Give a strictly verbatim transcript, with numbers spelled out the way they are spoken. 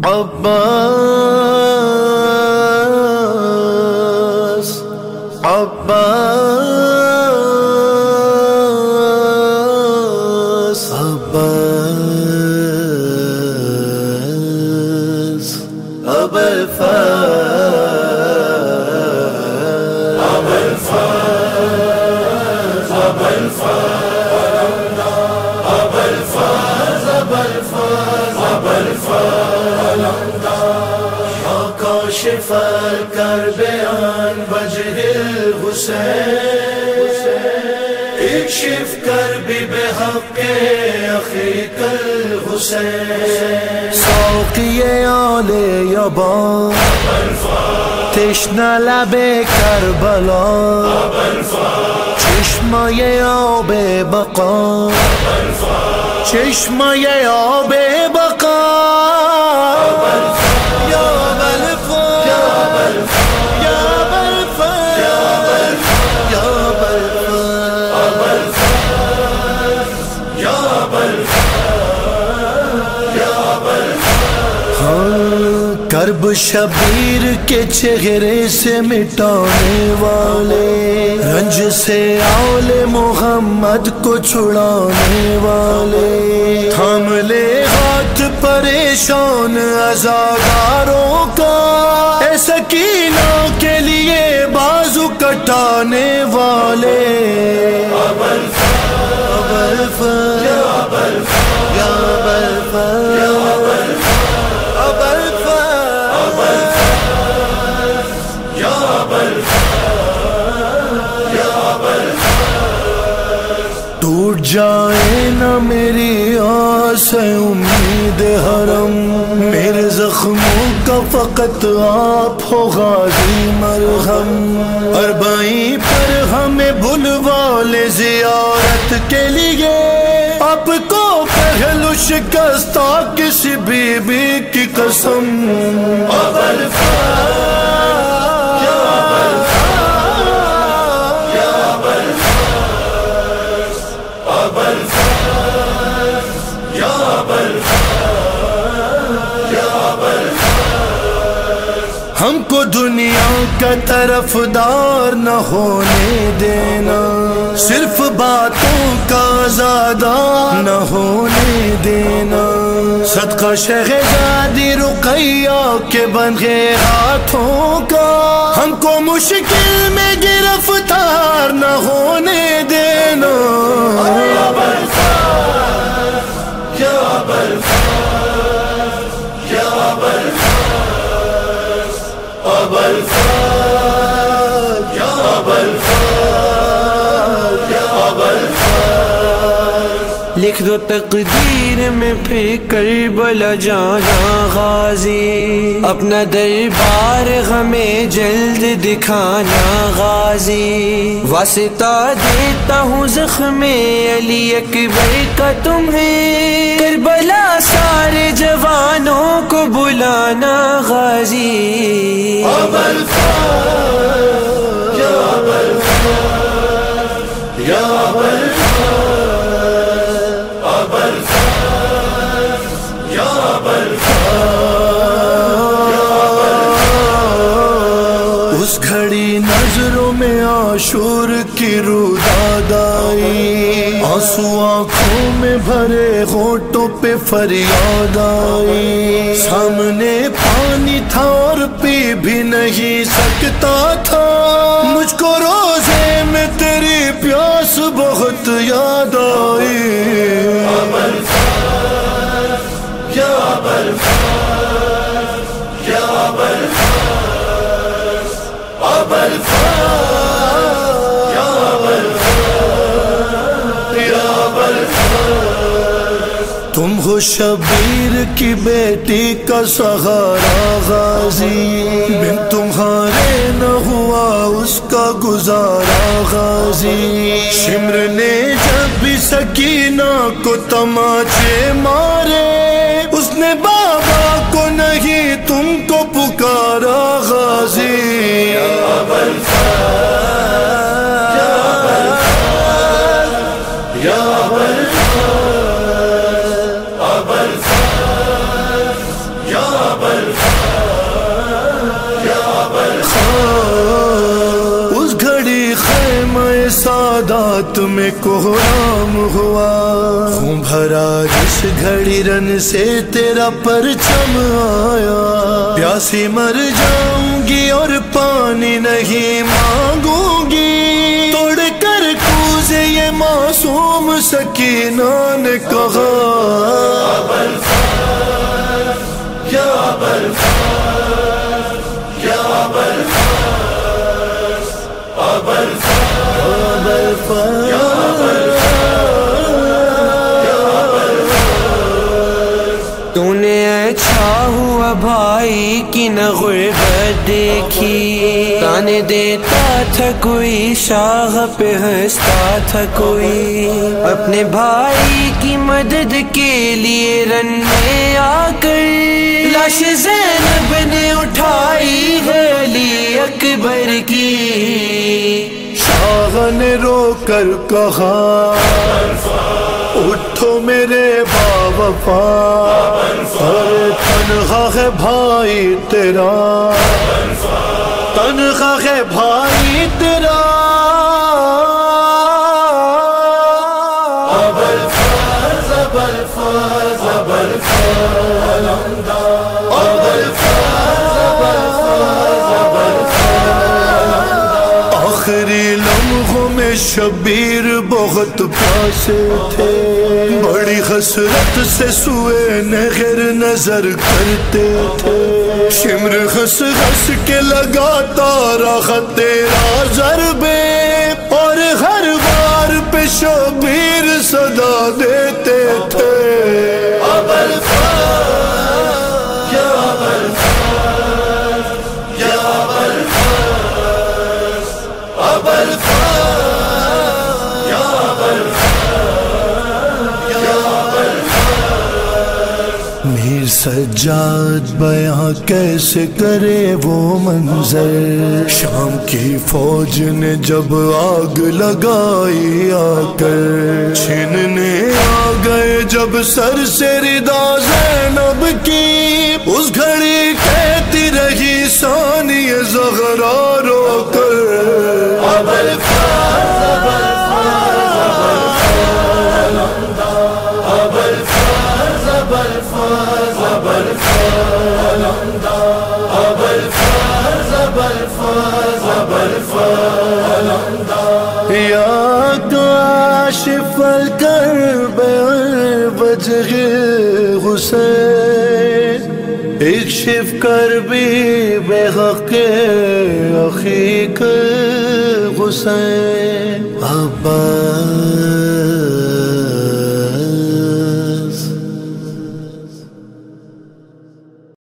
عباس عباس عباس ابا الفاز ابا الفاز ابا الفاز ابا الفاز ابا الفاز ابا الفاز يا كاشف الكرب عن وجه الحسين اكشف كربي بحق اخيك الحسين ساقي آل يبان تشنه لب کربلا چشمه آب بقا چشمه آب بقا یا بلفا یا بلفا یا بلفا یا بلفا یا بلفا کرب شبیر کے چہرے سے مٹانے والے رنج سے آل محمد کو چھڑانے والے تھام لے ہاتھ پریشان عزاداروں کا اے سکینہ کے لیے بازو کٹانے والے ابا الفاز یا ابا الفاز یا ابا الفاز یا ابا ٹوٹ جائے نہ میری آس امید حرم میرے زخموں کا فقط آپ ہو غازی مرہم اربعین پر ہمیں بلوا لے زیارت کے لیے آپ کو پہلو شکستہ کسی بی بی کی قسم ابا الفاز یا ابا الفاز یا ابا الفاز ابا الفاز یا ابا الفاز یا ابا الفاز ہم کو دنیا کا طرفدار نہ ہونے دینا صرف باتوں کا زیادہ نہ ہونے دینا صدقہ شہزادی رقیہ کے بندھے ہاتھوں کا ہم کو مشکل میں گرفتار نہ ہونے دینا ابا الفاز یا ابا الفاز یا ابا الفاز ابا الفاز یا ابا الفاز یا ابا الفاز لکھ دو تقدیر میں پھر کربلا جانا غازی اپنا دربار ہمیں جلد دکھانا غازی واسطہ دیتا ہوں زخم علی اکبر کا تمہیں کربلا سارے جوانوں کو بلانا غازی ابا الفاز یا ابا الفاز یا ابا الفاز ابا الفاز یا ابا الفاز اس گھڑی نظروں میں عاشور کی روداد آئی آنسو آنکھوں میں بھرے ہونٹوں پہ فریاد آئی سامنے پانی تھا اور پی بھی نہیں سکتا تھا مجھ کو روزے میں تیری پیاس بہت یاد آئی ابا الفاز یا ابا الفاز یا ابا الفاز ابا الفاز یا ابا الفاز یا ابا الفاز تم ہو شبیر کی بیٹی کا سہارا غازی بن تمہارے نہ ہوا اس کا گزارا غازی شمر نے جب بھی سکینہ کو تماچے مارے اس نے بابا کو نہیں تم کو پکارا غازی ابا الفاز یا ابا الفاز یا ابا الفاز ابا الفاز یا ابا اس گھڑی خیمہ سادات میں کوہرام ہوا، خون بھرا جس گھڑی رن سے تیرا پرچم آیا، پیاسی مر جاؤں گی اور پانی نہیں مانگوں گی، توڑ کر کوزے یہ معصوم سکینہ نے کہا، یا ابوالفضل یا ابوالفضل ابوالفضل یا ابوالفضل، تو نے اچھا ہوا بھائی کی نہ غربت دیکھی، تانے دیتا تھا کوئی شاہ پہ ہنستا تھا کوئی، اپنے بھائی کی مدد کے لیے رن میں آ کر لاش زینب نے اٹھائی ہے علی اکبر کی، شاہ نے رو کر کہا اٹھو میرے باوفا، ارے تنہا ہے بھائی تیرا، تنہا ہے بھائی تیرا، ابوالفضل ابوالفضل ابوالفضل ابوالفضل، آخری لمحوں میں شبیر بہت پیاسے تھے، بڑی حسرت سے سوئے نہر نظر کرتے تھے، شمر ہنس ہنس کے لگاتا رہا تیرا ضربے، اور ہر بار پہ شبیر صدا دیتے تھے، ابوالفضل یا ابوالفضل یا ابوالفضل ابوالفضل یا ابوالفضل یا ابوالفضل، میر سجاد بیاں کیسے کرے وہ منظر، شام کی فوج نے جب آگ لگائی آ کر، چھیننے آ گئے جب سر سے ردا زینب کی، اس گھڑی کہتی رہی ثانیہ زہرا رو کر، یا کاشف الکرب وجہ حسین، اکشف کربی بحق اخیک حسین، عباس